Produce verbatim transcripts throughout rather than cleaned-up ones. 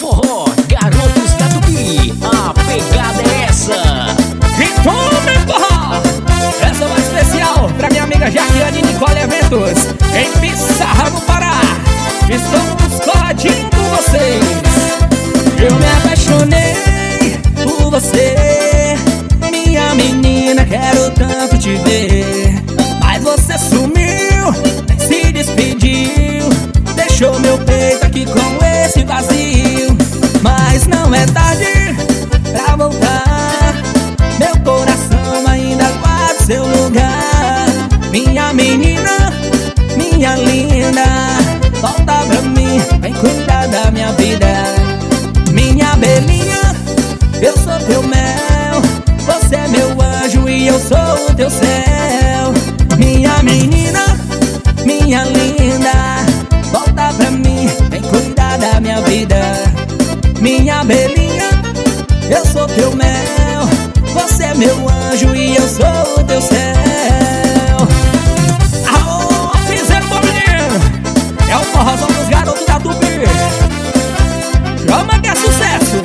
forró, garotos da Tupi, a pegada é essa. E tome forró! Essa é uma especial pra minha amiga Jaquiane Nicole Eventos, em Pissarra, no Pará. Estamos coladinho com vocês. Eu me apaixonei por você, minha menina, quero tanto te ver. Mas você sumiu, nem se despediu, deixou meu peito aqui com esse vazio. Mas não é tarde pra voltar, meu coração ainda guarda seu lugar. Minha menina, minha linda, volta pra mim, vem cuidar da minha vida. Minha abelhinha, eu sou teu mel, você é meu anjo e eu sou o teu céu. Minha menina, minha linda, volta pra mim, vem cuidar da minha vida. Minha abelhinha, eu sou teu mel, você é meu anjo e eu sou o teu céu. Aô, fizeram bom menino, é o forrozão dos garotos da Tupi. Chama que é sucesso.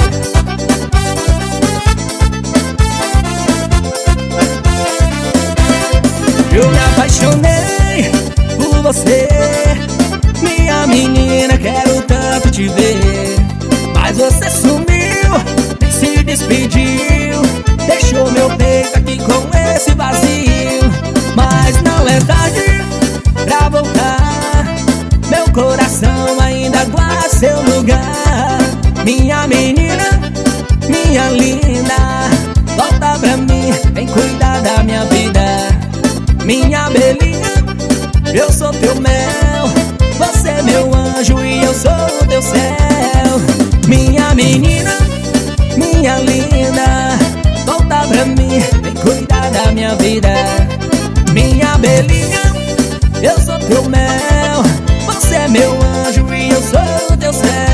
Eu me apaixonei por você, minha menina, quero tanto te ver. Mas você sumiu, nem se despediu, deixou meu peito aqui com esse vazio. Mas não é tarde pra voltar, meu coração ainda guarda seu lugar. Minha menina, minha linda, volta pra mim, vem cuidar da minha vida. Minha abelhinha, eu sou teu mel, você é meu anjo e eu sou o teu céu. Minha menina, minha linda, volta pra mim, vem cuidar da minha vida. Minha abelhinha, eu sou teu mel, você é meu anjo e eu sou o teu céu.